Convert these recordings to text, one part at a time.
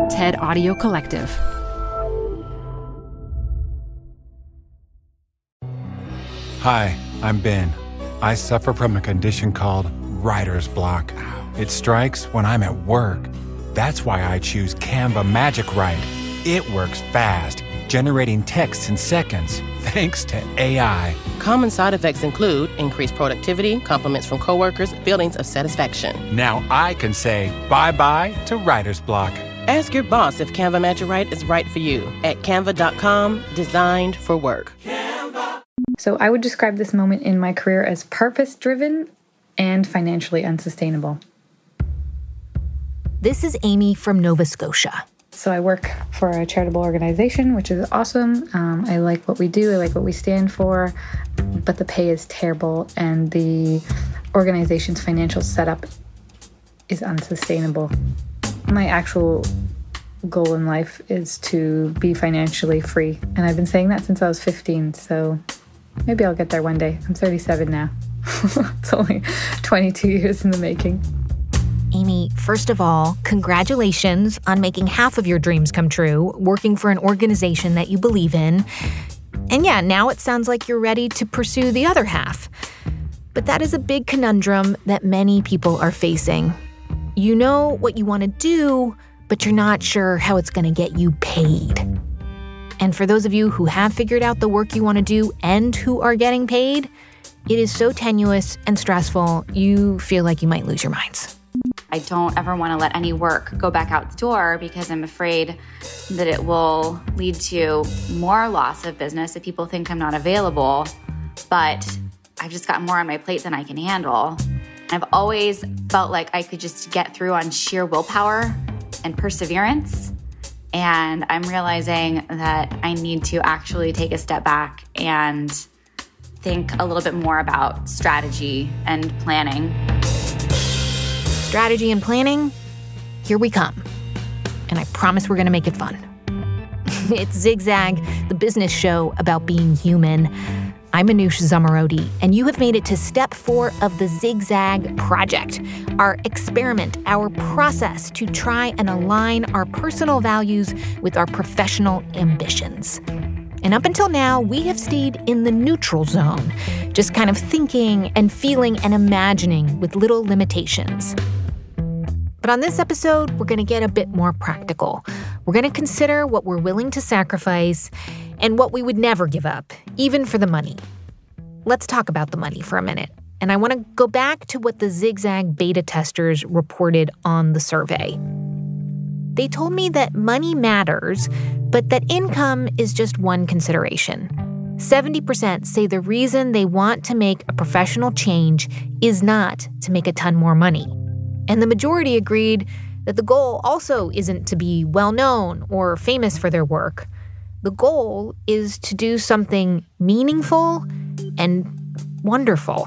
TED Audio Collective. Hi, I'm Ben. I suffer from a condition called writer's block. It strikes when I'm at work. That's why I choose Canva Magic Write. It works fast, generating text in seconds, thanks to AI. Common side effects include increased productivity, compliments from coworkers, feelings of satisfaction. Now I can say bye-bye to writer's block. Ask your boss if Canva Magic Write is right for you at canva.com, designed for work. So I would describe this moment in my career as purpose-driven and financially unsustainable. This is Amy from Nova Scotia. So I work for a charitable organization, which is awesome. I like what we do. I like what we stand for. But the pay is terrible, and the organization's financial setup is unsustainable. My actual goal in life is to be financially free. And I've been saying that since I was 15, so maybe I'll get there one day. I'm 37 now. It's only 22 years in the making. Amy, first of all, congratulations on making half of your dreams come true, working for an organization that you believe in. And yeah, now it sounds like you're ready to pursue the other half. But that is a big conundrum that many people are facing. You know what you want to do, but you're not sure how it's going to get you paid. And for those of you who have figured out the work you want to do and who are getting paid, it is so tenuous and stressful, you feel like you might lose your minds. I don't ever want to let any work go back out the door because I'm afraid that it will lead to more loss of business if people think I'm not available. But I've just got more on my plate than I can handle. I've always felt like I could just get through on sheer willpower and perseverance. And I'm realizing that I need to actually take a step back and think a little bit more about strategy and planning. Strategy and planning, here we come. And I promise we're going to make it fun. It's Zigzag, the business show about being human. I'm Anoush Zomorodi, and you have made it to step 4 of the Zigzag Project, our experiment, our process to try and align our personal values with our professional ambitions. And up until now, we have stayed in the neutral zone, just kind of thinking and feeling and imagining with little limitations. But on this episode, we're going to get a bit more practical. We're going to consider what we're willing to sacrifice and what we would never give up, even for the money. Let's talk about the money for a minute. And I want to go back to what the Zigzag beta testers reported on the survey. They told me that money matters, but that income is just one consideration. 70% say the reason they want to make a professional change is not to make a ton more money. And the majority agreed that the goal also isn't to be well-known or famous for their work. The goal is to do something meaningful and wonderful.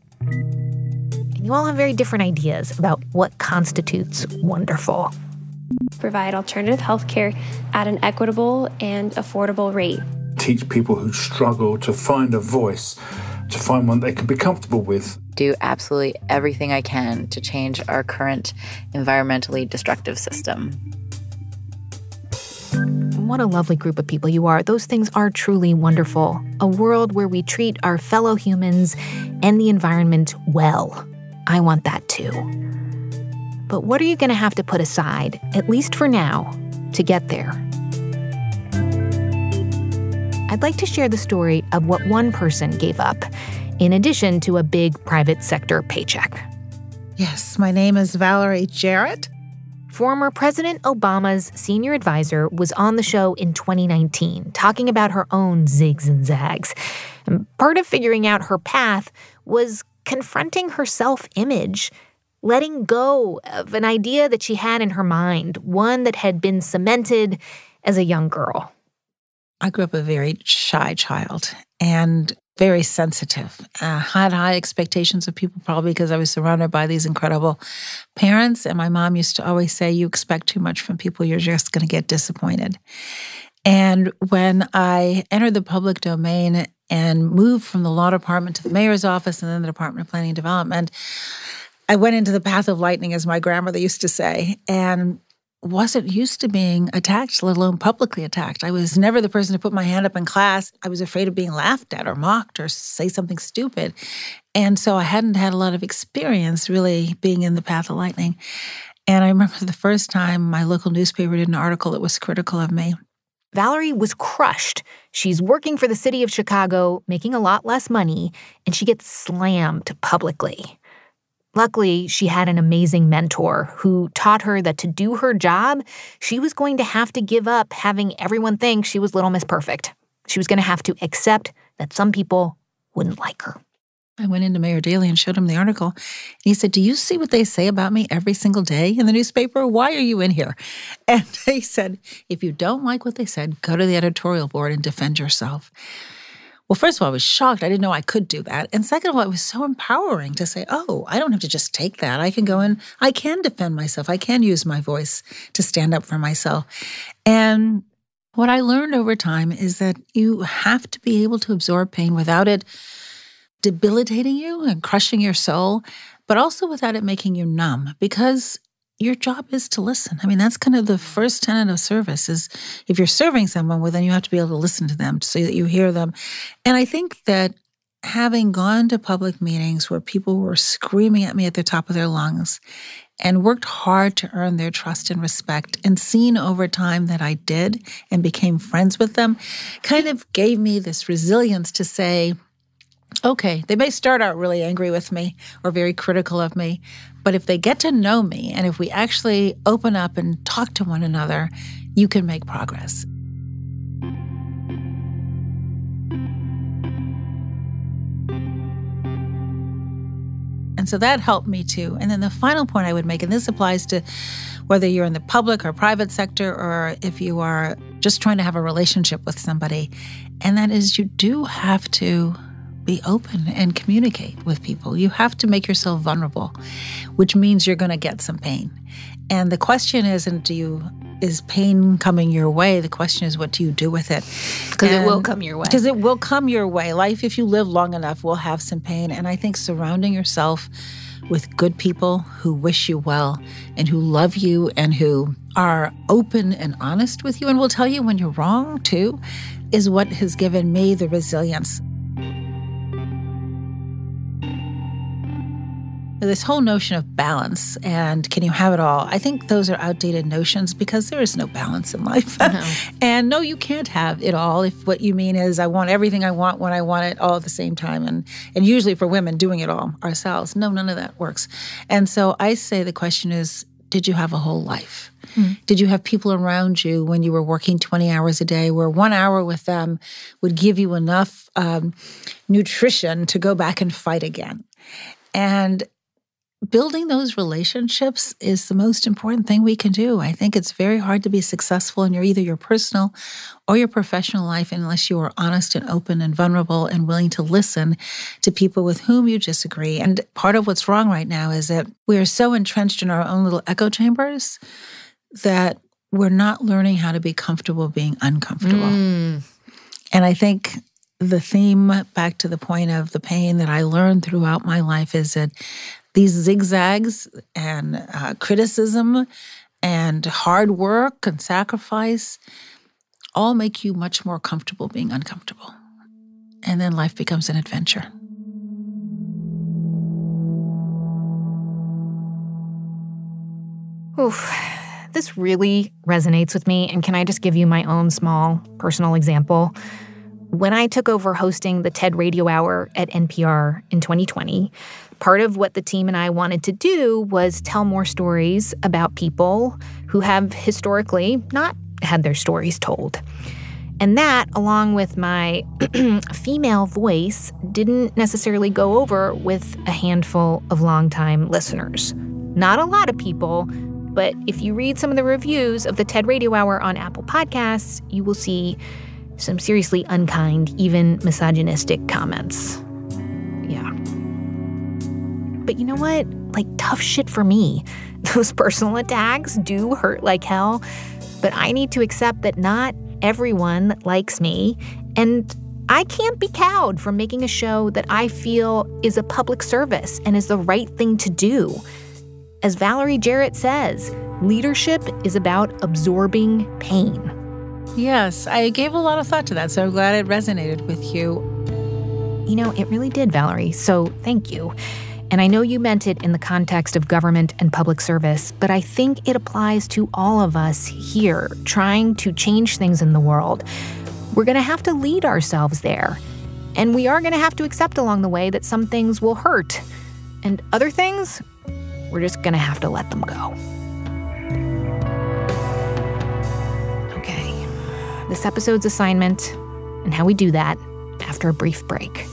And you all have very different ideas about what constitutes wonderful. Provide alternative health care at an equitable and affordable rate. Teach people who struggle to find a voice, to find one they can be comfortable with. Do absolutely everything I can to change our current environmentally destructive system. What a lovely group of people you are. Those things are truly wonderful. A world where we treat our fellow humans and the environment well. I want that too. But what are you going to have to put aside, at least for now, to get there? I'd like to share the story of what one person gave up, in addition to a big private sector paycheck. Yes, my name is Valerie Jarrett. Former President Obama's senior advisor was on the show in 2019, talking about her own zigs and zags. And part of figuring out her path was confronting her self-image, letting go of an idea that she had in her mind, one that had been cemented as a young girl. I grew up a very shy child and very sensitive. Had high expectations of people, probably because I was surrounded by these incredible parents. And my mom used to always say, you expect too much from people, you're just going to get disappointed. And when I entered the public domain and moved from the law department to the mayor's office and then the Department of Planning and Development, I went into the path of lightning, as my grandmother used to say. And wasn't used to being attacked, let alone publicly attacked. I was never the person to put my hand up in class. I was afraid of being laughed at or mocked or say something stupid. And so I hadn't had a lot of experience really being in the path of lightning. And I remember the first time my local newspaper did an article that was critical of me. Valerie was crushed. She's working for the city of Chicago, making a lot less money, and she gets slammed publicly. Luckily, she had an amazing mentor who taught her that to do her job, she was going to have to give up having everyone think she was Little Miss Perfect. She was going to have to accept that some people wouldn't like her. I went into Mayor Daley and showed him the article. And he said, "Do you see what they say about me every single day in the newspaper? Why are you in here?" And he said, "If you don't like what they said, go to the editorial board and defend yourself." Well, first of all, I was shocked. I didn't know I could do that. And second of all, it was so empowering to say, oh, I don't have to just take that. I can go and I can defend myself. I can use my voice to stand up for myself. And what I learned over time is that you have to be able to absorb pain without it debilitating you and crushing your soul, but also without it making you numb, because your job is to listen. I mean, that's kind of the first tenet of service is if you're serving someone, well, then you have to be able to listen to them so that you hear them. And I think that having gone to public meetings where people were screaming at me at the top of their lungs and worked hard to earn their trust and respect and seen over time that I did and became friends with them kind of gave me this resilience to say, okay, they may start out really angry with me or very critical of me, but if they get to know me and if we actually open up and talk to one another, you can make progress. And so that helped me too. And then the final point I would make, and this applies to whether you're in the public or private sector or if you are just trying to have a relationship with somebody, and that is you do have to be open and communicate with people. You have to make yourself vulnerable, which means you're going to get some pain. And the question isn't, is pain coming your way? The question is, what do you do with it? Because it will come your way. Because it will come your way. Life, if you live long enough, will have some pain. And I think surrounding yourself with good people who wish you well and who love you and who are open and honest with you and will tell you when you're wrong, too, is what has given me the resilience. This whole notion of balance and can you have it all, I think those are outdated notions because there is no balance in life. No. And no, you can't have it all if what you mean is I want everything I want when I want it all at the same time. And usually for women, doing it all ourselves. No, none of that works. And so I say the question is, did you have a whole life? Did you have people around you when you were working 20 hours a day where 1 hour with them would give you enough nutrition to go back and fight again? And building those relationships is the most important thing we can do. I think it's very hard to be successful in either your personal or your professional life unless you are honest and open and vulnerable and willing to listen to people with whom you disagree. And part of what's wrong right now is that we are so entrenched in our own little echo chambers that we're not learning how to be comfortable being uncomfortable. And I think the theme, back to the point of the pain that I learned throughout my life, is that these zigzags and criticism and hard work and sacrifice all make you much more comfortable being uncomfortable. And then life becomes an adventure. Oof. This really resonates with me. And can I just give you my own small personal example? When I took over hosting the TED Radio Hour at NPR in 2020, part of what the team and I wanted to do was tell more stories about people who have historically not had their stories told. And that, along with my female voice, didn't necessarily go over with a handful of longtime listeners. Not a lot of people, but if you read some of the reviews of the TED Radio Hour on Apple Podcasts, you will see some seriously unkind, even misogynistic comments. Yeah. But you know what? Like, tough shit for me. Those personal attacks do hurt like hell, but I need to accept that not everyone likes me, and I can't be cowed from making a show that I feel is a public service and is the right thing to do. As Valerie Jarrett says, Leadership is about absorbing pain. Yes, I gave a lot of thought to that, so I'm glad it resonated with you. You know, it really did, Valerie, so thank you. And I know you meant it in the context of government and public service, but I think it applies to all of us here trying to change things in the world. We're going to have to lead ourselves there. And we are going to have to accept along the way that some things will hurt. And other things, we're just going to have to let them go. Okay, this episode's assignment and how we do that after a brief break.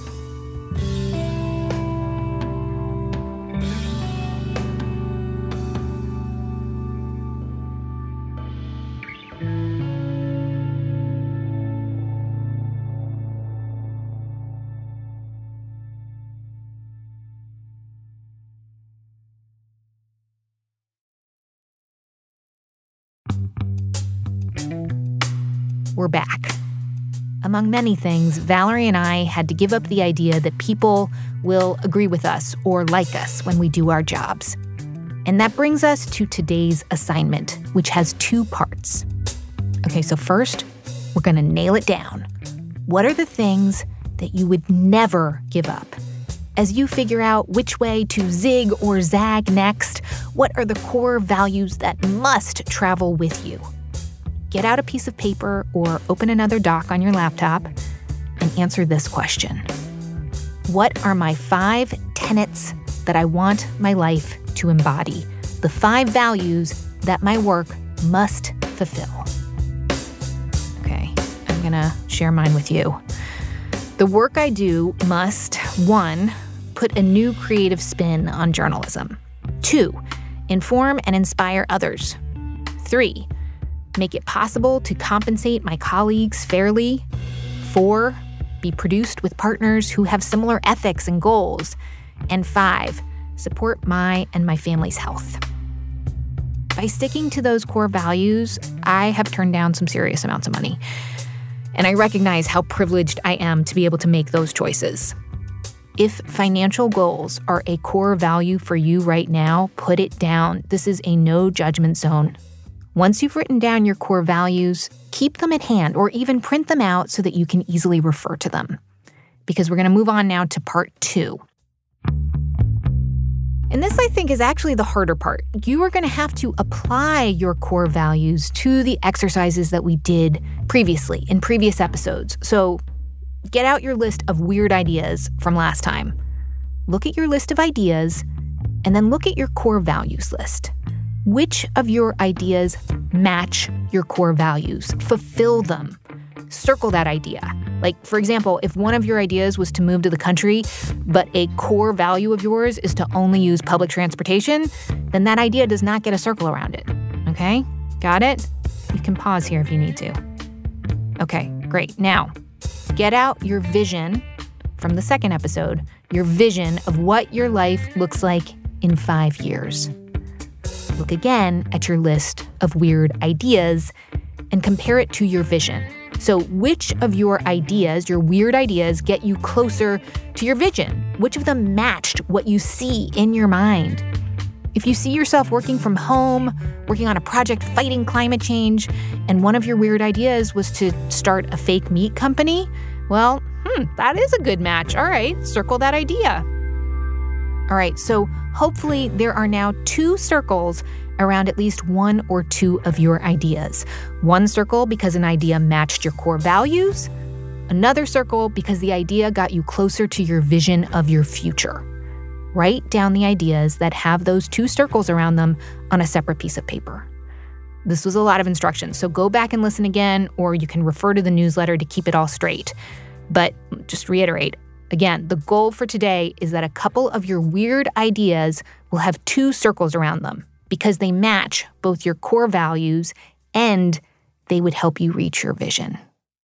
We're back. Among many things, Valerie and I had to give up the idea that people will agree with us or like us when we do our jobs. And that brings us to today's assignment, which has 2 parts. Okay, so first, we're going to nail it down. What are the things that you would never give up? As you figure out which way to zig or zag next, what are the core values that must travel with you? Get out a piece of paper or open another doc on your laptop and answer this question. What are my 5 tenets that I want my life to embody? The 5 values that my work must fulfill. Okay, I'm gonna share mine with you. The work I do must, 1, put a new creative spin on journalism. 2, inform and inspire others. 3, make it possible to compensate my colleagues fairly. 4, be produced with partners who have similar ethics and goals. And 5, support my and my family's health. By sticking to those core values, I have turned down some serious amounts of money. And I recognize how privileged I am to be able to make those choices. If financial goals are a core value for you right now, put it down. This is a no judgment zone. Once you've written down your core values, keep them at hand or even print them out so that you can easily refer to them. Because we're going to move on now to part 2. And this, I think, is actually the harder part. You are going to have to apply your core values to the exercises that we did previously in previous episodes. So get out your list of weird ideas from last time. Look at your list of ideas and then look at your core values list. Which of your ideas match your core values? Fulfill them. Circle that idea. Like, for example, if one of your ideas was to move to the country, but a core value of yours is to only use public transportation, then that idea does not get a circle around it. Okay? Got it? You can pause here if you need to. Okay, great. Now, get out your vision from the second episode, your vision of what your life looks like in 5 years. Look again at your list of weird ideas and compare it to your vision. So which of your ideas, your weird ideas, get you closer to your vision? Which of them matched what you see in your mind? If you see yourself working from home, working on a project fighting climate change, and one of your weird ideas was to start a fake meat company, well, that is a good match. All right, circle that idea. All right, so hopefully there are now 2 circles around at least 1 or 2 of your ideas. 1 circle because an idea matched your core values. Another circle because the idea got you closer to your vision of your future. Write down the ideas that have those 2 circles around them on a separate piece of paper. This was a lot of instructions, so go back and listen again, or you can refer to the newsletter to keep it all straight. But just reiterate, again, the goal for today is that a couple of your weird ideas will have 2 circles around them because they match both your core values and they would help you reach your vision.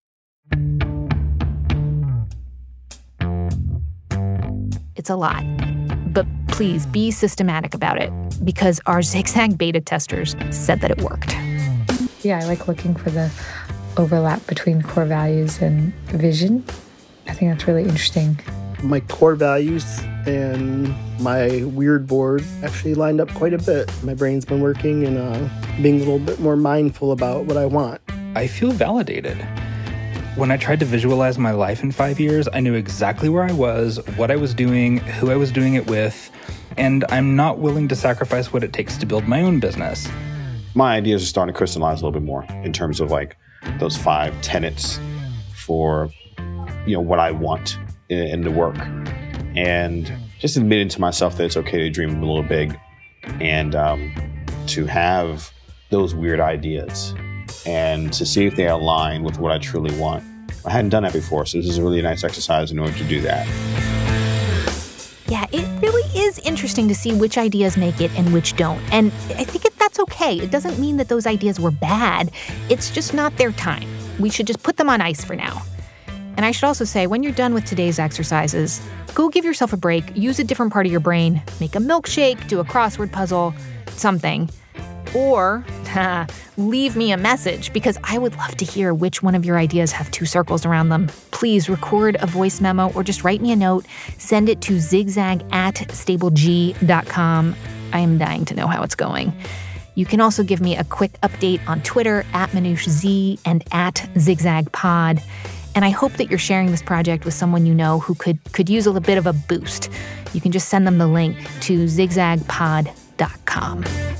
It's a lot, but please be systematic about it because our Zigzag beta testers said that it worked. Yeah, I like looking for the overlap between core values and vision. I think that's really interesting. My core values and my weird board actually lined up quite a bit. My brain's been working and being a little bit more mindful about what I want. I feel validated. When I tried to visualize my life in 5 years, I knew exactly where I was, what I was doing, who I was doing it with, and I'm not willing to sacrifice what it takes to build my own business. My ideas are starting to crystallize a little bit more in terms of like those 5 tenets for, what I want in the work. And just admitting to myself that it's okay to dream a little big and to have those weird ideas and to see if they align with what I truly want. I hadn't done that before, so this is a really nice exercise in order to do that. Yeah, it really is interesting to see which ideas make it and which don't. And I think that's okay. It doesn't mean that those ideas were bad. It's just not their time. We should just put them on ice for now. And I should also say, when you're done with today's exercises, go give yourself a break, use a different part of your brain, make a milkshake, do a crossword puzzle, something. Or leave me a message, because I would love to hear which one of your ideas have 2 circles around them. Please record a voice memo or just write me a note. Send it to zigzag@stableg.com. I am dying to know how it's going. You can also give me a quick update on Twitter @ManoushZ and @ZigzagPod. And I hope that you're sharing this project with someone you know who could use a little bit of a boost. You can just send them the link to zigzagpod.com.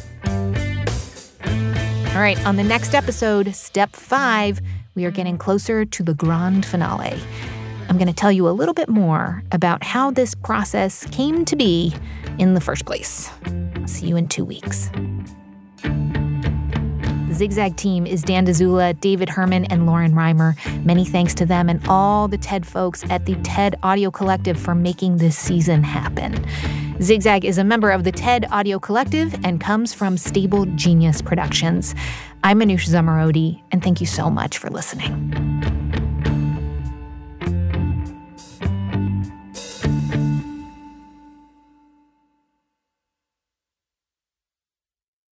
All right, on the next episode, Step 5, we are getting closer to the grand finale. I'm going to tell you a little bit more about how this process came to be in the first place. See you in 2 weeks. The Zigzag team is Dan Dzula, David Herman, and Lauren Reimer. Many thanks to them and all the TED folks at the TED Audio Collective for making this season happen. Zigzag is a member of the TED Audio Collective and comes from Stable Genius Productions. I'm Manoush Zomorodi, and thank you so much for listening.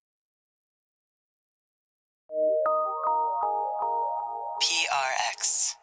PRX.